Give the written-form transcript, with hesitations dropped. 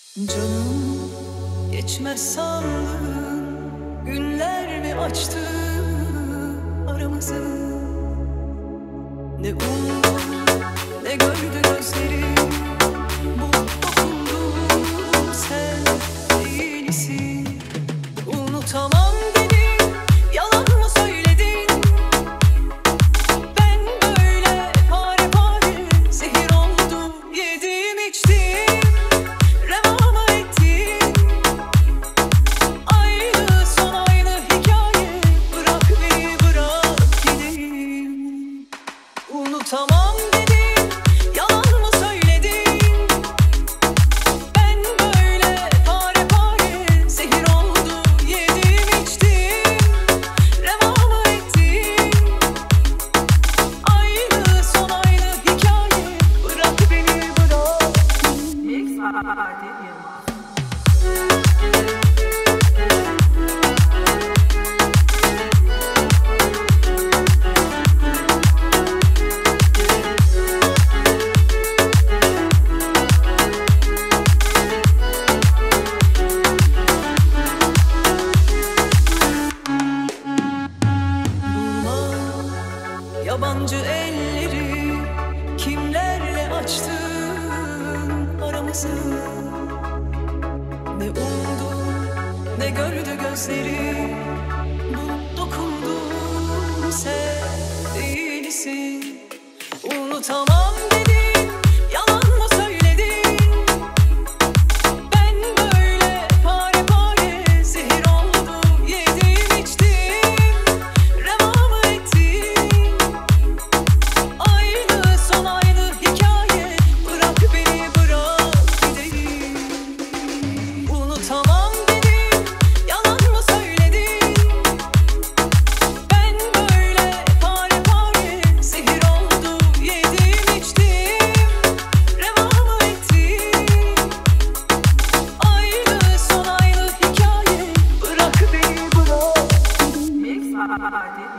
Canım geçmez sandın, günler mi açtı aramızı? Ne umdu ne gördü gözlerim, bu dokunduğum sen değilsin. Unutamam dedin, yalan mı söyledin? Ben böyle pare pare zehir oldu, yedim içtim. Reva ettin, aynı son aynı hikaye. Bırak beni, bırak gideyim. Unutamam dedin, yalan mı söyledin? Ben böyle pare pare zehir oldu, yedim içtim. Reva ettin, aynı son aynı hikaye. Bırak beni, bırak. Yabancı elleri kimlerle açtın aramızı? Ne umdu ne gördü gözleri, bu dokundu sen değilsin. Unutamam dedin, yalan mı söyledin? Ben böyle pare pare zehir oldu, yedim içtim. Reva ettin, aynı son aynı hikaye. Bırak beni, bırak gideyim. Unutamam dedin, yalan mı söyledin? Ben böyle pare pare zehir oldu, yedim içtim. Reva ettin, aynı son aynı hikaye. Bırak beni, bırak gideyim.